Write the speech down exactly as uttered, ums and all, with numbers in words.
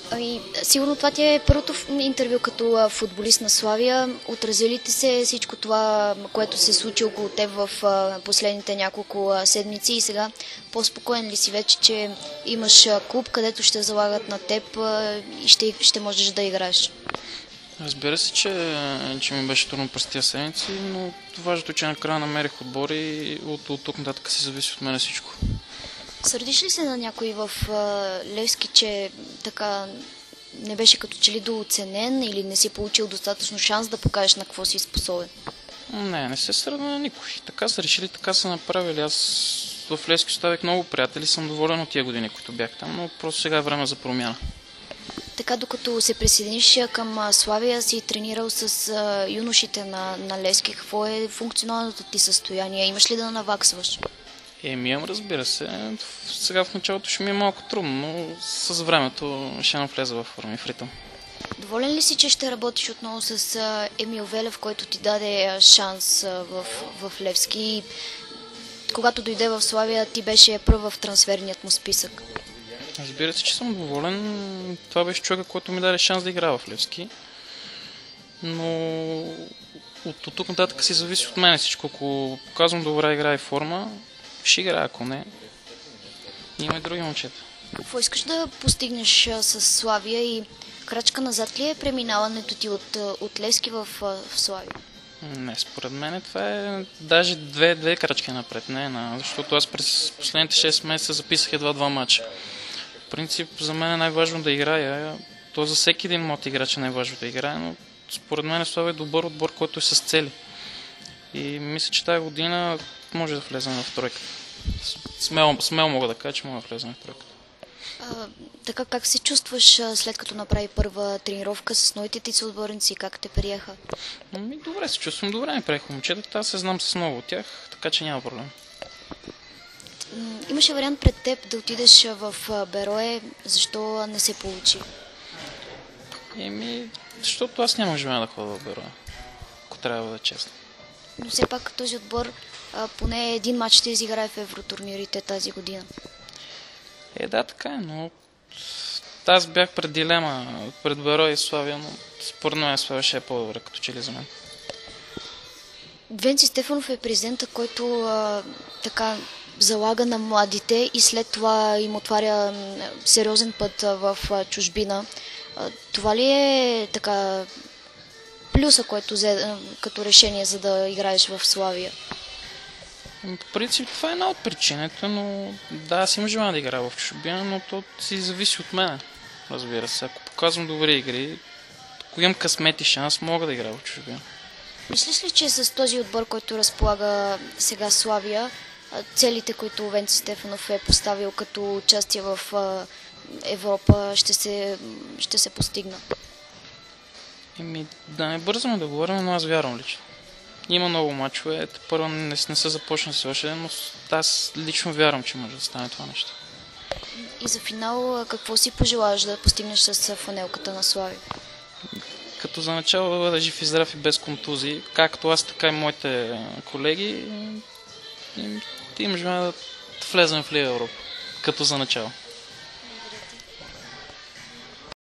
Ами, сигурно това ти е първото интервю като а, футболист на Славия. Отрази ли ти се всичко това, което се случи около теб в а, последните няколко а, седмици и сега по-спокоен ли си вече, че имаш а, клуб, където ще залагат на теб а, и ще, ще можеш да играеш? Разбира се, че, че ми беше трудно през тези седмици, но важното е, че накрая намерих отбор и от, от тук нататък си зависи от мен всичко. Сърдиш ли се на някой в а, Левски, че така не беше като че ли дооценен или не си получил достатъчно шанс да покажеш на какво си способен? Не, не се сърда на никой. Така са решили, така са направили. Аз в Левски оставих много приятели, съм доволен от тия години, които бях там, но просто сега е време за промяна. Така, докато се присъединиш към а, Славия, си тренирал с а, юношите на, на Левски. Какво е функционалното ти състояние? Имаш ли да наваксваш? Еми, имам, разбира се. Сега в началото ще ми е малко трудно, но с времето ще навлеза в форма и в ритъм. Доволен ли си, че ще работиш отново с а, Емил Велев, който ти даде а, шанс а, в, в Левски? И когато дойде в Славия, ти беше пръв в трансферният му списък. Разбира се, че съм доволен. Това беше човека, който ми даде шанс да играя в Левски. Но от, от тук нататък си зависи от мен всичко. Ако показвам добра игра и форма, ще играя, ако не. Има и други момчета. Какво искаш да постигнеш а, с Славия и крачка назад ли е преминаването ти от, а, от Левски в, а, в Славия? Не, според мен това е даже две, две крачки напред, не една, защото аз през последните шест месеца записах едва два мача. В принцип, за мен е най-важно да играя, то за всеки един млад играч е най-важно да играе, но според мен Славия е добър отбор, който е с цели. И мисля, че тази година може да влезем в тройката. Смело, смело мога да кажа, че мога да влезем в тройката. А, така, как се чувстваш а, след като направи първа тренировка с новите ти съотборници? Как те приеха? Ами, добре се чувствам, добре ми приеха момчетата, аз се знам с много от тях, така че няма проблем. М, Имаше вариант пред теб да отидеш а, в а, Берое. Защо не се получи? Еми, защото аз нямам желание да ходя в Берое, ако трябва да бъда честен. Но все пак този отбор а, поне един матч ще изиграе в евротурнирите тази година. Е, да, така е, но аз бях пред дилема, пред Берое и Славия, но според мен Славия ще е по-добре, като че ли за мен. Венци Стефанов е президента, който а, така залага на младите и след това им отваря м, сериозен път а, в а, чужбина. А, това ли е така плюса, който взе а, като решение, за да играеш в Славия? Ами, по принцип това е една от причините, но да, аз имам желание да играя в чужбина, но то си зависи от мен, разбира се. Ако показвам добри игри, ако имам късмет и шанс, мога да играя в чужбина. Мислиш ли, че с този отбор, който разполага сега Славия, а, целите, които Венци Стефанов е поставил като участие в а, Европа, ще се, ще се постигнат? Еми, да не бързаме да говорим, но аз вярвам лично. Има много мачове, първо не, не са започнали все още, но аз лично вярвам, че може да стане това нещо. И за финал, а, какво си пожелаваш да постигнеш с фанелката на Славия? Като за начало да бъда жив и здрав и без контузии, както аз, така и моите колеги, им, им желая да влезем в Лига Европа, като за начало.